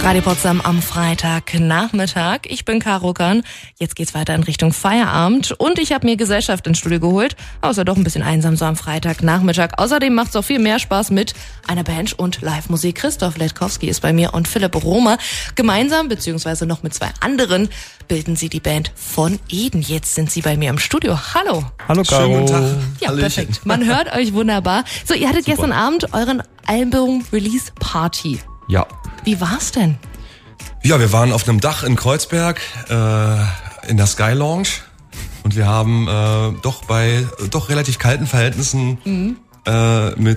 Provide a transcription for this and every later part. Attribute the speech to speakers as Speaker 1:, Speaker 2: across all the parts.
Speaker 1: Radio Potsdam am Freitagnachmittag. Ich bin Caro Kahn. Jetzt geht's weiter in Richtung Feierabend und ich habe mir Gesellschaft ins Studio geholt. Außer doch ein bisschen einsam so am Freitagnachmittag. Außerdem macht's auch viel mehr Spaß mit einer Band und Live-Musik. Christoph Letkowski ist bei mir und Philipp Rohmer. Gemeinsam, beziehungsweise noch mit 2 anderen, bilden sie die Band von Eden. Jetzt sind sie bei mir im Studio. Hallo.
Speaker 2: Hallo Caro.
Speaker 3: Schönen guten Tag.
Speaker 1: Ja, perfekt. Man hört euch wunderbar. So, ihr hattet gestern Abend euren Album-Release-Party.
Speaker 2: Ja.
Speaker 1: Wie war's denn?
Speaker 3: Ja, wir waren auf einem Dach in Kreuzberg in der Sky Lounge und wir haben bei relativ kalten Verhältnissen mit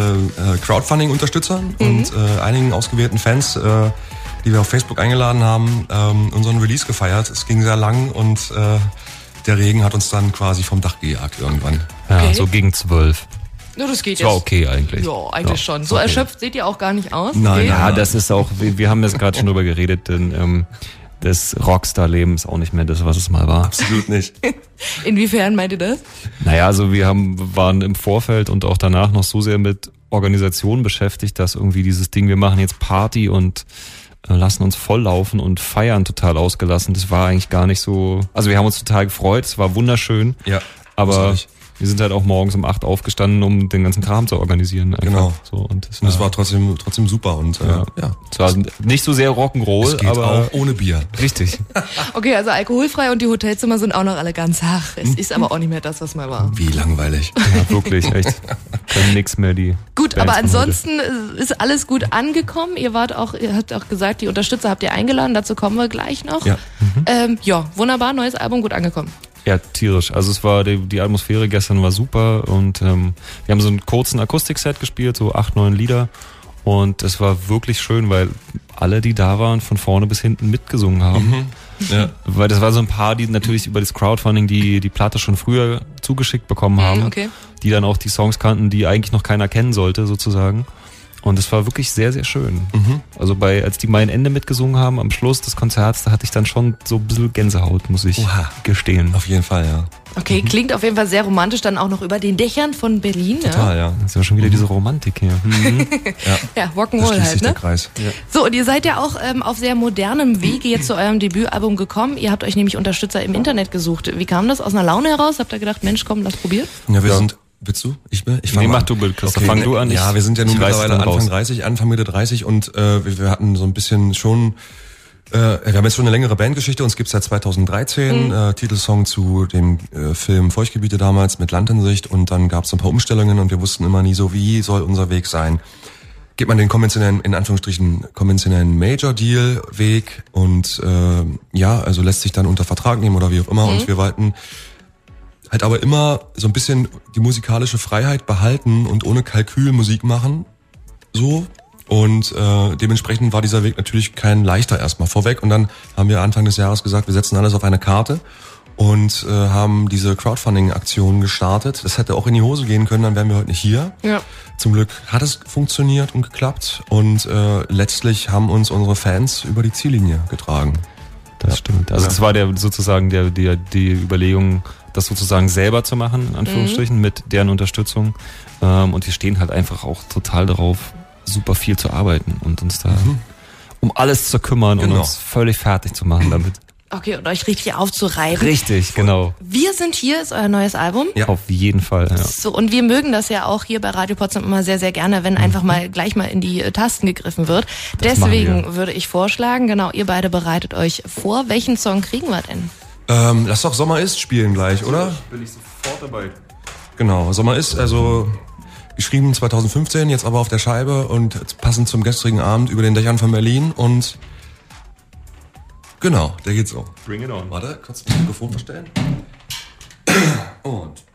Speaker 3: Crowdfunding-Unterstützern und einigen ausgewählten Fans, die wir auf Facebook eingeladen haben, unseren Release gefeiert. Es ging sehr lang und der Regen hat uns dann quasi vom Dach gejagt irgendwann.
Speaker 2: Ja,
Speaker 1: Okay.
Speaker 2: so gegen 12.
Speaker 1: Ja, das geht
Speaker 2: Das war
Speaker 1: jetzt.
Speaker 2: okay eigentlich.
Speaker 1: Ja, eigentlich schon. So
Speaker 2: okay.
Speaker 1: erschöpft seht ihr auch gar nicht aus.
Speaker 3: Nein,
Speaker 1: Okay.
Speaker 2: Ja, das ist auch, wir haben jetzt gerade schon drüber geredet, denn das Rockstar-Leben ist auch nicht mehr das, was es mal war.
Speaker 3: Absolut nicht.
Speaker 1: Inwiefern meint ihr das?
Speaker 2: Naja, also waren im Vorfeld und auch danach noch so sehr mit Organisation beschäftigt, dass irgendwie dieses Ding, wir machen jetzt Party und lassen uns volllaufen und feiern total ausgelassen. Das war eigentlich gar nicht so, also wir haben uns total gefreut, es war wunderschön,
Speaker 3: Ja,
Speaker 2: aber
Speaker 3: großartig.
Speaker 2: wir sind halt auch morgens um 8 aufgestanden, um den ganzen Kram zu organisieren. Einfach.
Speaker 3: Genau.
Speaker 2: So, und
Speaker 3: Und es war trotzdem super und
Speaker 2: es war nicht so sehr Rock'n'Roll,
Speaker 3: es geht
Speaker 2: aber
Speaker 3: auch ohne Bier.
Speaker 2: richtig.
Speaker 1: Okay, also alkoholfrei und die Hotelzimmer sind auch noch alle ganz ach. Es ist aber auch nicht mehr das, was mal war.
Speaker 3: Wie langweilig.
Speaker 2: Ja, wirklich, echt. Können nix mehr die.
Speaker 1: Gut,
Speaker 2: Bands
Speaker 1: aber
Speaker 2: von heute.
Speaker 1: ansonsten ist alles gut angekommen. Ihr habt auch gesagt, die Unterstützer habt ihr eingeladen, dazu kommen wir gleich noch.
Speaker 3: Ja.
Speaker 1: Ja, wunderbar, neues Album, gut angekommen.
Speaker 2: Ja, tierisch. Also es war die Atmosphäre gestern war super und wir haben so einen kurzen Akustikset gespielt, so 8, 9 Lieder und es war wirklich schön, weil alle, die da waren, von vorne bis hinten mitgesungen haben.
Speaker 3: Ja.
Speaker 2: Weil das war so ein paar, die natürlich über das Crowdfunding die Platte schon früher zugeschickt bekommen haben,
Speaker 1: okay.
Speaker 2: die dann auch die Songs kannten, die eigentlich noch keiner kennen sollte sozusagen. Und es war wirklich sehr, sehr schön. Also als die mein Ende mitgesungen haben am Schluss des Konzerts, da hatte ich dann schon so ein bisschen Gänsehaut, muss ich gestehen.
Speaker 3: Auf jeden Fall, ja.
Speaker 1: Okay, klingt auf jeden Fall sehr romantisch, dann auch noch über den Dächern von Berlin.
Speaker 3: Total, ja.
Speaker 2: Das ist ja schon wieder diese Romantik hier.
Speaker 1: Ja,
Speaker 3: Da
Speaker 1: Rock'n'Roll
Speaker 3: schließt
Speaker 1: halt,
Speaker 3: sich
Speaker 1: ne?
Speaker 3: der Kreis.
Speaker 1: So, und ihr seid ja auch auf sehr modernem Wege jetzt zu eurem Debütalbum gekommen. Ihr habt euch nämlich Unterstützer im Internet gesucht. Wie kam das? Aus einer Laune heraus? Habt ihr gedacht, Mensch, komm, lass probieren?
Speaker 3: Ja, wir sind... Willst du? Ich fang
Speaker 2: Nee,
Speaker 3: mal
Speaker 2: mach
Speaker 3: an.
Speaker 2: du, Christoph. Fang du an.
Speaker 3: Ja, wir sind ja nun
Speaker 2: ich reiß
Speaker 3: mittlerweile
Speaker 2: dann raus.
Speaker 3: Anfang Mitte 30 und wir hatten so ein bisschen schon, wir haben jetzt schon eine längere Bandgeschichte, uns gibt's seit 2013, Titelsong zu dem Film Feuchtgebiete damals mit Land in Sicht und dann gab's ein paar Umstellungen und wir wussten immer nie so, wie soll unser Weg sein. Geht man den konventionellen, in Anführungsstrichen, konventionellen Major-Deal-Weg und also lässt sich dann unter Vertrag nehmen oder wie auch immer und wir wollten halt aber immer so ein bisschen die musikalische Freiheit behalten und ohne Kalkül Musik machen. So. Und dementsprechend war dieser Weg natürlich kein leichter erstmal vorweg. Und dann haben wir Anfang des Jahres gesagt, wir setzen alles auf eine Karte und haben diese Crowdfunding-Aktion gestartet. Das hätte auch in die Hose gehen können, dann wären wir heute nicht hier.
Speaker 1: Ja.
Speaker 3: Zum Glück hat es funktioniert und geklappt. Und letztlich haben uns unsere Fans über die Ziellinie getragen.
Speaker 2: Das stimmt. Also das war sozusagen die Überlegung, das sozusagen selber zu machen, in Anführungsstrichen, mit deren Unterstützung. Und wir stehen halt einfach auch total darauf, super viel zu arbeiten und uns da um alles zu kümmern und
Speaker 3: Genau.
Speaker 2: uns völlig fertig zu machen damit.
Speaker 1: Okay, und euch richtig aufzureiben.
Speaker 2: Richtig, genau.
Speaker 1: Wir sind hier, ist euer neues Album.
Speaker 3: Ja.
Speaker 2: Auf jeden Fall. Ja.
Speaker 1: So, und wir mögen das ja auch hier bei Radio Potsdam immer sehr, sehr gerne, wenn einfach mal gleich mal in die Tasten gegriffen wird.
Speaker 2: Das machen
Speaker 1: Deswegen
Speaker 2: wir.
Speaker 1: würde ich vorschlagen, genau, ihr beide bereitet euch vor. Welchen Song kriegen wir denn?
Speaker 3: Lass doch Sommer ist spielen gleich, oder?
Speaker 2: Bin ich sofort dabei.
Speaker 3: Genau, Sommer ist also geschrieben 2015, jetzt aber auf der Scheibe und passend zum gestrigen Abend über den Dächern von Berlin und genau, der geht so.
Speaker 2: Bring it on.
Speaker 3: Warte, kurz das Mikrofon verstellen. Und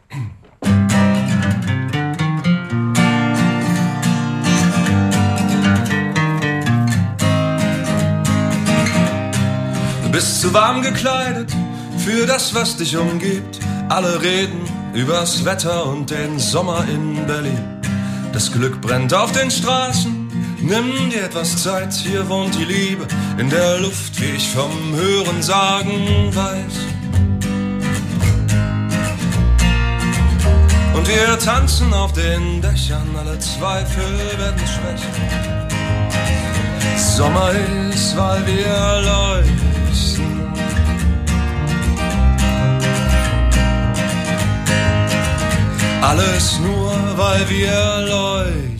Speaker 3: du bist zu warm gekleidet für das, was dich umgibt. Alle reden übers Wetter und den Sommer in Berlin. Das Glück brennt auf den Straßen, nimm dir etwas Zeit. Hier wohnt die Liebe in der Luft, wie ich vom Hören sagen weiß. Und wir tanzen auf den Dächern, alle Zweifel werden schwächer. Sommer ist, weil wir leuchten. Alles nur, weil wir leuchten.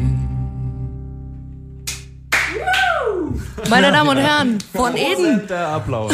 Speaker 1: Meine Damen und Herren, von Eden.
Speaker 2: Applaus.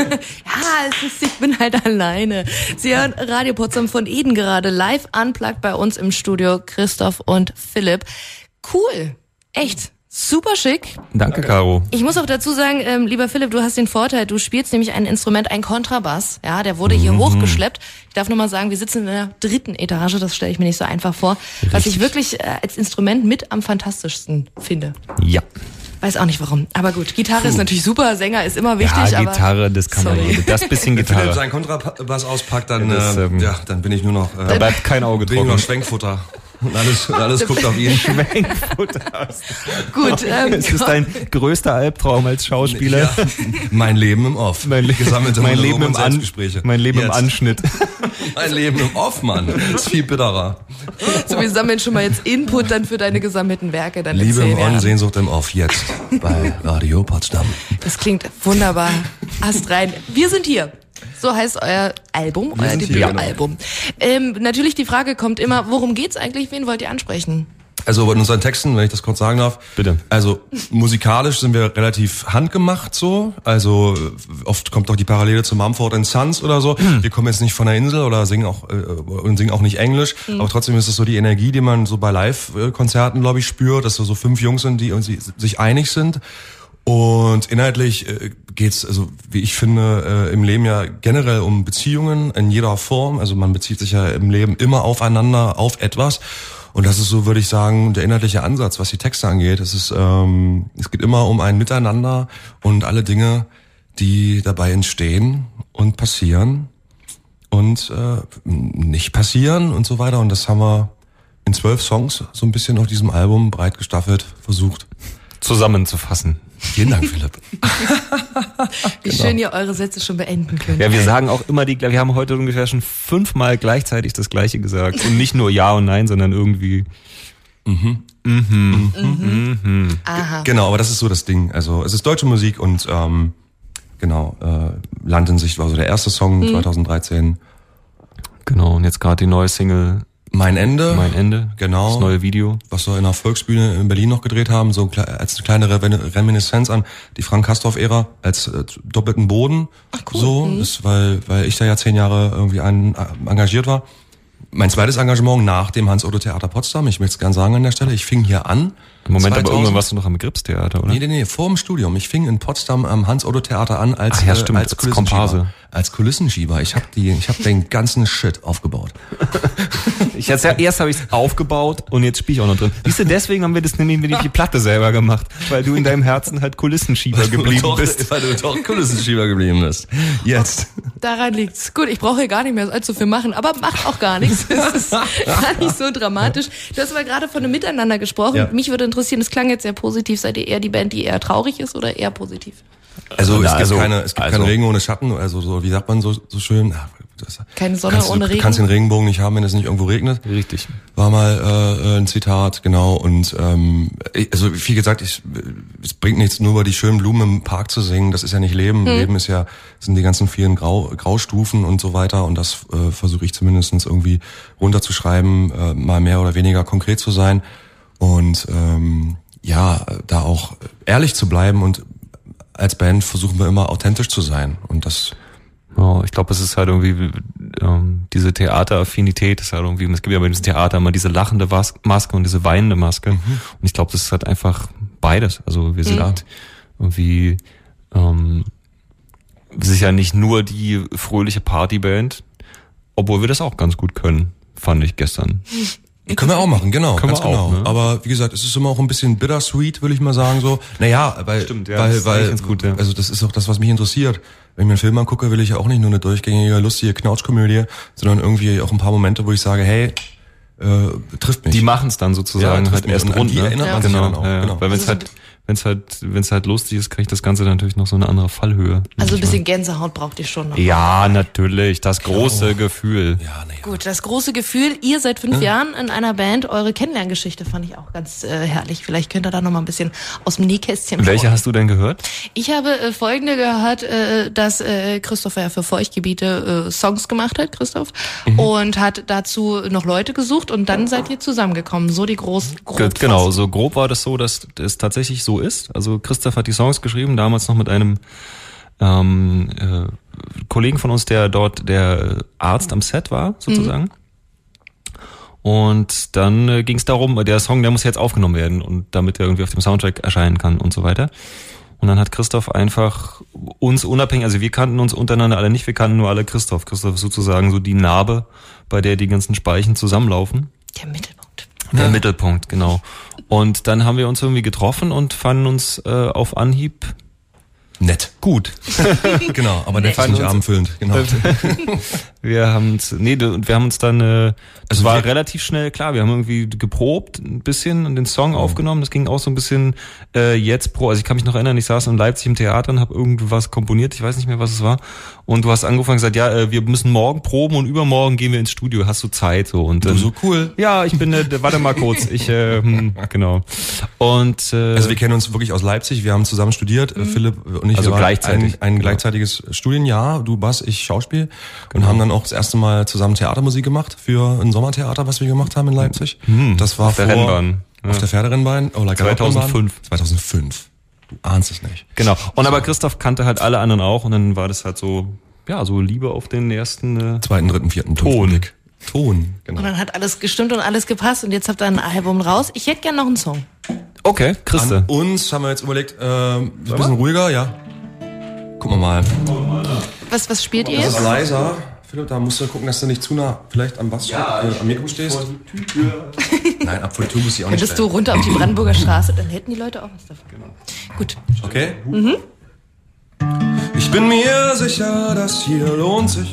Speaker 1: Ja, ich bin halt alleine. Sie hören Radio Potsdam von Eden gerade live unplugged bei uns im Studio. Christoph und Philipp. Cool. Echt. Super schick.
Speaker 2: Danke, Caro.
Speaker 1: Ich muss auch dazu sagen, lieber Philipp, du hast den Vorteil, du spielst nämlich ein Instrument, ein Kontrabass. Ja, der wurde hier hochgeschleppt. Ich darf nur mal sagen, wir sitzen in der 3. Etage, das stelle ich mir nicht so einfach vor. Richtig. Was ich wirklich als Instrument mit am fantastischsten finde.
Speaker 2: Ja.
Speaker 1: Weiß auch nicht warum. Aber gut, Gitarre ist natürlich super, Sänger ist immer wichtig.
Speaker 2: Ja, Gitarre, das kann man nicht. Das bisschen
Speaker 3: Wenn
Speaker 2: Gitarre.
Speaker 3: Philipp seinen Kontrabass auspackt, dann, dann bin ich nur noch...
Speaker 2: da bleibt kein Auge
Speaker 3: bin ich
Speaker 2: trocken.
Speaker 3: nur noch Schwenkfutter. Und alles guckt auf ihn.
Speaker 2: Schwenkfutter.
Speaker 1: Gut.
Speaker 2: Es ist dein größter Albtraum als Schauspieler.
Speaker 3: Ja, mein Leben im Off. Gesammelte
Speaker 2: mein Leben im
Speaker 3: Selbstgespräche.
Speaker 2: Mein Leben
Speaker 3: Jetzt.
Speaker 2: im Anschnitt.
Speaker 3: Mein Leben im Off, Mann. Das ist viel bitterer.
Speaker 1: So, wir sammeln schon mal jetzt Input dann für deine gesammelten Werke. Dann
Speaker 3: Liebe
Speaker 1: erzähl
Speaker 3: im On,
Speaker 1: mir.
Speaker 3: Sehnsucht im Off. Jetzt bei Radio Potsdam.
Speaker 1: Das klingt wunderbar. Astrein. Wir sind hier. So heißt euer Album, euer
Speaker 3: sind hier,
Speaker 1: Debütalbum. Natürlich die Frage kommt immer, worum geht's eigentlich? Wen wollt ihr ansprechen?
Speaker 3: Also in unseren Texten, wenn ich das kurz sagen darf.
Speaker 2: Bitte.
Speaker 3: Also musikalisch sind wir relativ handgemacht so. Also oft kommt auch die Parallele zu Mumford & Sons oder so. Wir kommen jetzt nicht von der Insel oder singen auch nicht Englisch. Aber trotzdem ist es so die Energie, die man so bei Live-Konzerten, glaube ich, spürt, dass so 5 Jungs sind, die sich einig sind. Und inhaltlich geht's, also wie ich finde, im Leben ja generell um Beziehungen in jeder Form. Also man bezieht sich ja im Leben immer aufeinander, auf etwas. Und das ist so, würde ich sagen, der inhaltliche Ansatz, was die Texte angeht. Es geht immer um ein Miteinander und alle Dinge, die dabei entstehen und passieren und nicht passieren und so weiter. Und das haben wir in 12 Songs so ein bisschen auf diesem Album breit gestaffelt versucht
Speaker 2: Zusammenzufassen.
Speaker 3: Vielen Dank, Philipp.
Speaker 1: Wie schön ihr eure Sätze schon beenden könnt.
Speaker 2: Ja, wir sagen auch immer wir haben heute ungefähr schon 5-mal gleichzeitig das Gleiche gesagt. Und nicht nur Ja und Nein, sondern irgendwie.
Speaker 1: Aha.
Speaker 3: Genau, aber das ist so das Ding. Also es ist deutsche Musik und Land in Sicht war so der erste Song 2013.
Speaker 2: Genau, und jetzt gerade die neue Single
Speaker 3: Mein Ende. Genau.
Speaker 2: Das neue Video.
Speaker 3: Was wir in der Volksbühne in Berlin noch gedreht haben, so als eine kleine Reminiszenz an die Frank Castorf-Ära, als doppelten Boden.
Speaker 1: Ach, cool.
Speaker 3: So, das, weil ich da ja 10 Jahre irgendwie engagiert war. Mein zweites Engagement nach dem Hans-Otto-Theater Potsdam, ich möchte es gerne sagen an der Stelle, ich fing hier an.
Speaker 2: Moment,
Speaker 3: 2000.
Speaker 2: aber irgendwann warst du noch am Gripstheater, oder?
Speaker 3: Nee, vor dem Studium. Ich fing in Potsdam am Hans-Otto-Theater an als
Speaker 2: Komparse.
Speaker 3: Als Kulissenschieber. Ich hab den ganzen Shit aufgebaut.
Speaker 2: Erst habe ich es aufgebaut und jetzt spiele ich auch noch drin. Siehst du, deswegen haben wir die Platte selber gemacht, weil du in deinem Herzen halt Kulissenschieber geblieben bist.
Speaker 3: Weil du doch Kulissenschieber geblieben bist. Jetzt.
Speaker 1: Daran liegt's. Gut, ich brauche hier gar nicht mehr allzu viel machen, aber macht auch gar nichts. Es ist gar nicht so dramatisch. Du hast aber gerade von einem Miteinander gesprochen.
Speaker 3: Ja.
Speaker 1: Mich würde interessieren, es klang jetzt sehr positiv. Seid ihr eher die Band, die eher traurig ist oder eher positiv?
Speaker 3: Also es gibt keinen Regen ohne Schatten, also so, wie sagt man so schön?
Speaker 1: Keine Sonne ohne Regen.
Speaker 3: Du kannst den Regenbogen nicht haben, wenn es nicht irgendwo regnet.
Speaker 2: Richtig.
Speaker 3: War mal ein Zitat, genau. Und also wie gesagt, es bringt nichts, nur über die schönen Blumen im Park zu singen. Das ist ja nicht Leben. Leben sind die ganzen vielen Graustufen und so weiter. Und das versuche ich zumindest irgendwie runterzuschreiben, mal mehr oder weniger konkret zu sein. Und da auch ehrlich zu bleiben. Und als Band versuchen wir immer authentisch zu sein. Und das...
Speaker 2: Oh, ich glaube, es ist halt irgendwie diese Theateraffinität, ist halt irgendwie, es gibt ja bei diesem Theater immer diese lachende Maske und diese weinende Maske. Und ich glaube, das ist halt einfach beides. Also wir sind halt irgendwie sicher nicht nur die fröhliche Partyband, obwohl wir das auch ganz gut können, fand ich gestern.
Speaker 3: Können wir auch machen, genau.
Speaker 2: Können
Speaker 3: ganz
Speaker 2: wir auch,
Speaker 3: genau.
Speaker 2: ne?
Speaker 3: Aber wie gesagt, es ist immer auch ein bisschen bittersweet, will ich mal sagen so. Naja, weil,
Speaker 2: Stimmt, ja, das ist ganz gut, ja.
Speaker 3: Also das ist auch das, was mich interessiert. Wenn ich mir einen Film angucke, will ich ja auch nicht nur eine durchgängige, lustige Knautschkomödie, sondern irgendwie auch ein paar Momente, wo ich sage, hey, trifft mich.
Speaker 2: Die machen es dann sozusagen
Speaker 3: Ja,
Speaker 2: halt erst
Speaker 3: und an
Speaker 2: rund.
Speaker 3: die
Speaker 2: Ne?
Speaker 3: erinnert man sich ja dann auch.
Speaker 2: Ja.
Speaker 3: Genau.
Speaker 2: Weil wenn es halt, wenn's halt lustig ist, kriegt das Ganze natürlich noch so eine andere Fallhöhe.
Speaker 1: Also ein bisschen Gänsehaut braucht ihr schon noch.
Speaker 2: Ja, natürlich, das große Gefühl.
Speaker 3: Ja, nee.
Speaker 1: Gut, das große Gefühl, ihr seit 5 Jahren in einer Band, eure Kennenlerngeschichte fand ich auch ganz herrlich. Vielleicht könnt ihr da noch mal ein bisschen aus dem Nähkästchen plaudern.
Speaker 2: Welche hast du denn gehört?
Speaker 1: Ich habe folgende gehört, dass Christoph ja für Feuchtgebiete Songs gemacht hat, Christoph, und hat dazu noch Leute gesucht und dann seid ihr zusammengekommen. So die grob
Speaker 2: Genau, so grob war das so, dass es tatsächlich so ist. Also Christoph hat die Songs geschrieben, damals noch mit einem Kollegen von uns, der dort der Arzt am Set war, sozusagen. Und dann ging es darum, der Song, der muss jetzt aufgenommen werden und damit er irgendwie auf dem Soundtrack erscheinen kann und so weiter. Und dann hat Christoph einfach uns unabhängig, also wir kannten uns untereinander alle nicht, wir kannten nur alle Christoph. Christoph ist sozusagen so die Narbe, bei der die ganzen Speichen zusammenlaufen.
Speaker 1: Der Mittelpunkt.
Speaker 2: Der Mittelpunkt, genau. Und dann haben wir uns irgendwie getroffen und fanden uns auf Anhieb
Speaker 3: nett.
Speaker 2: Gut.
Speaker 3: Genau, aber nett ist nicht abendfüllend. Genau.
Speaker 2: Wir haben uns dann, es war relativ schnell klar, wir haben irgendwie geprobt ein bisschen und den Song aufgenommen, das ging auch so ein bisschen also ich kann mich noch erinnern, ich saß in Leipzig im Theater und habe irgendwas komponiert, ich weiß nicht mehr, was es war, und du hast angefangen und gesagt, ja, wir müssen morgen proben und übermorgen gehen wir ins Studio, hast du Zeit? So, und
Speaker 3: so cool.
Speaker 2: Ja, ich bin, warte mal kurz, genau. Und
Speaker 3: also wir kennen uns wirklich aus Leipzig, wir haben zusammen studiert, Philipp und ich,
Speaker 2: also
Speaker 3: waren
Speaker 2: gleichzeitig.
Speaker 3: ein gleichzeitiges Studienjahr, du Bass, ich Schauspiel, und haben dann auch das erste Mal zusammen Theatermusik gemacht für ein Sommertheater, was wir gemacht haben in Leipzig. Das war
Speaker 2: auf der Rennbahn.
Speaker 3: Auf der Pferderennbahn.
Speaker 2: 2005.
Speaker 3: 2005. Du ahnst es nicht.
Speaker 2: Genau. Und aber Christoph kannte halt alle anderen auch und dann war das halt so, ja, so Liebe auf den ersten
Speaker 3: 2., 3., 4.
Speaker 2: Ton,
Speaker 3: genau.
Speaker 1: Und dann hat alles gestimmt und alles gepasst und jetzt habt ihr ein Album raus. Ich hätte gern noch einen Song.
Speaker 2: Okay, Christe.
Speaker 3: An uns haben wir jetzt überlegt, ein bisschen ruhiger, ja. Gucken wir mal.
Speaker 1: Was spielt ihr
Speaker 3: Das
Speaker 1: jetzt?
Speaker 3: ist leiser. Philipp, da musst du gucken, dass du nicht zu nah vielleicht am Bass, am Mikro stehst. Nein, ab vor die Tür muss ich auch nicht
Speaker 1: Könntest du runter auf die Brandenburger Straße, dann hätten die Leute auch was davon. Genau. Gut.
Speaker 3: Okay? Ich bin mir sicher, das hier lohnt sich.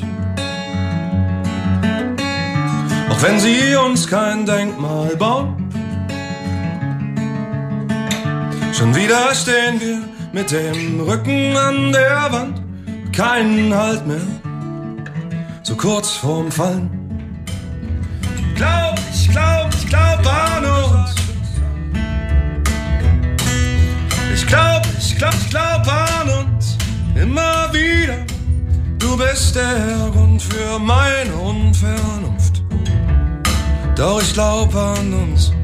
Speaker 3: Auch wenn sie uns kein Denkmal bauen. Schon wieder stehen wir mit dem Rücken an der Wand. Keinen Halt mehr. So kurz vorm Fallen. Ich glaub an uns. Ich glaub an uns. Immer wieder. Du bist der Grund für meine Unvernunft. Doch ich glaub an uns.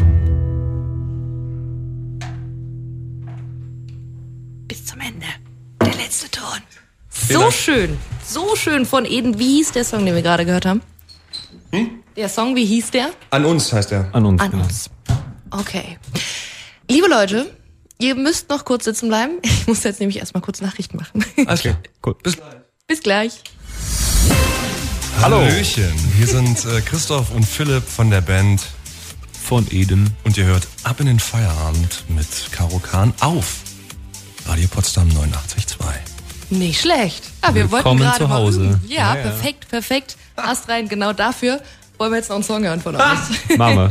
Speaker 1: Bis zum Ende. Der letzte Ton. So schön von Eden. Wie hieß der Song, den wir gerade gehört haben? Der Song, wie hieß der?
Speaker 3: An uns heißt er.
Speaker 2: An uns.
Speaker 1: An uns. Okay. Liebe Leute, ihr müsst noch kurz sitzen bleiben. Ich muss jetzt nämlich erstmal kurz Nachrichten machen.
Speaker 3: Alles klar.
Speaker 2: Gut.
Speaker 1: Bis gleich.
Speaker 2: Hallo.
Speaker 3: Hallöchen. Hier sind Christoph und Philipp von der Band
Speaker 2: Von Eden.
Speaker 3: und ihr hört Ab in den Feierabend mit Karo Kahn auf Radio Potsdam 89.2.
Speaker 1: Nicht schlecht. Ah, wir
Speaker 2: Willkommen
Speaker 1: wollten gerade
Speaker 2: zu
Speaker 1: mal
Speaker 2: Hause.
Speaker 1: üben. Ja,
Speaker 2: Ja.
Speaker 1: perfekt. Ast rein, genau dafür wollen wir jetzt noch einen Song hören von euch.
Speaker 2: Mama.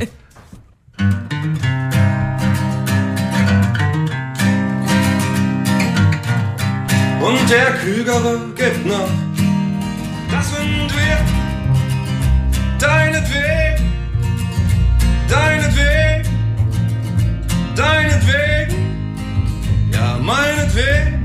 Speaker 3: Und der Klügere gibt nach. Das sind wir. Deinetwegen. Ja, meinetwegen.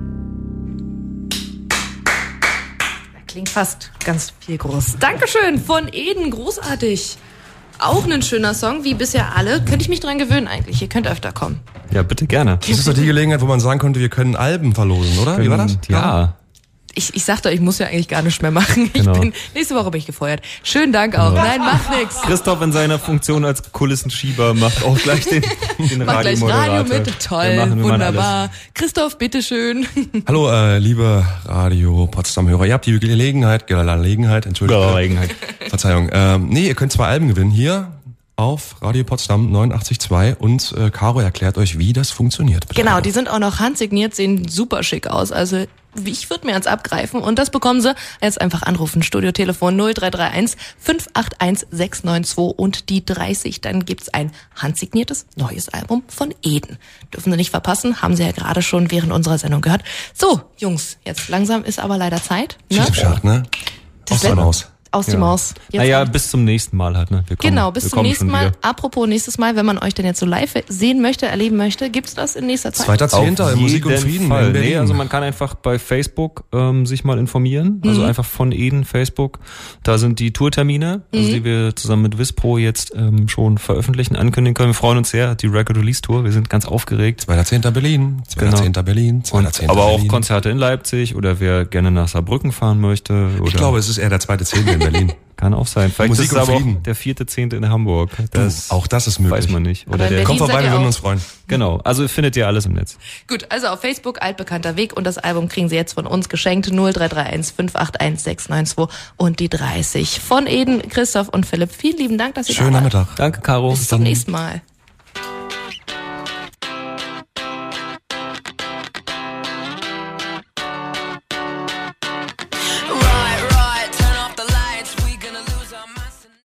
Speaker 1: Klingt fast ganz viel groß. Dankeschön von Eden, großartig. Auch ein schöner Song, wie bisher alle. Könnte ich mich dran gewöhnen eigentlich. Ihr könnt öfter kommen.
Speaker 2: Ja, bitte gerne.
Speaker 3: Das ist doch die Gelegenheit, wo man sagen konnte, wir können Alben verlosen, oder? Wie war das?
Speaker 2: Ja.
Speaker 1: Ich sagte, ich muss ja eigentlich gar nichts mehr machen.
Speaker 2: Genau.
Speaker 1: Nächste Woche bin ich gefeuert. Schönen Dank auch. Nein, macht nix.
Speaker 2: Christoph in seiner Funktion als Kulissenschieber macht auch gleich den
Speaker 1: Mach gleich
Speaker 2: Radiomoderator.
Speaker 1: Radio mit.
Speaker 2: Wir
Speaker 1: Toll,
Speaker 2: machen
Speaker 1: wunderbar. Christoph, bitteschön.
Speaker 3: Hallo, liebe Radio Potsdam-Hörer. Ihr habt die Gelegenheit, Entschuldigung. Verzeihung. Nee, ihr könnt 2 Alben gewinnen hier auf Radio Potsdam 89.2 und Caro erklärt euch, wie das funktioniert. Bitte.
Speaker 1: Genau, die sind auch noch handsigniert, sehen super schick aus. Also ich würde mir ans Abgreifen und das bekommen Sie. Jetzt einfach anrufen, Studiotelefon 0331 581 692 und die 30. Dann gibt's ein handsigniertes neues Album von Eden. Dürfen Sie nicht verpassen, haben Sie ja gerade schon während unserer Sendung gehört. So, Jungs, jetzt langsam ist aber leider Zeit. Ne?
Speaker 3: Schieß im Schacht, ne? Aus der Maus.
Speaker 1: Aus die Maus. Jetzt
Speaker 2: naja, bis zum nächsten Mal halt, ne?
Speaker 1: Bis zum nächsten Mal. Apropos nächstes Mal, wenn man euch denn jetzt so live sehen möchte, erleben möchte, gibt's das in nächster Zeit?
Speaker 3: 2.10. in Musik und Frieden.
Speaker 2: Fall. Nee, also man kann einfach bei Facebook sich mal informieren. Also einfach von Eden, Facebook. Da sind die Tourtermine, also die wir zusammen mit Wispro jetzt schon veröffentlichen, ankündigen können. Wir freuen uns sehr, die Record Release Tour. Wir sind ganz aufgeregt.
Speaker 3: 2.10. Berlin, 2.10. Berlin, 2.10.
Speaker 2: Aber auch Konzerte in Leipzig oder wer gerne nach Saarbrücken fahren möchte. Oder
Speaker 3: ich glaube, es ist eher der 2.10. in Berlin.
Speaker 2: Kann auch sein. Vielleicht
Speaker 3: Musik
Speaker 2: ist es aber auch
Speaker 3: Frieden.
Speaker 2: der 4.10. in Hamburg.
Speaker 3: Auch das ist möglich.
Speaker 2: Weiß man nicht. Oder
Speaker 3: Kommt vorbei, wir würden uns freuen.
Speaker 2: Genau, also findet ihr alles im Netz.
Speaker 1: Gut, also auf Facebook, altbekannter Weg und das Album kriegen Sie jetzt von uns geschenkt. 0331 581 692 und die 30. Von Eden, Christoph und Philipp. Vielen lieben Dank, dass ihr da wart.
Speaker 3: Schönen Nachmittag.
Speaker 2: Danke, Caro.
Speaker 1: Bis zum nächsten Mal.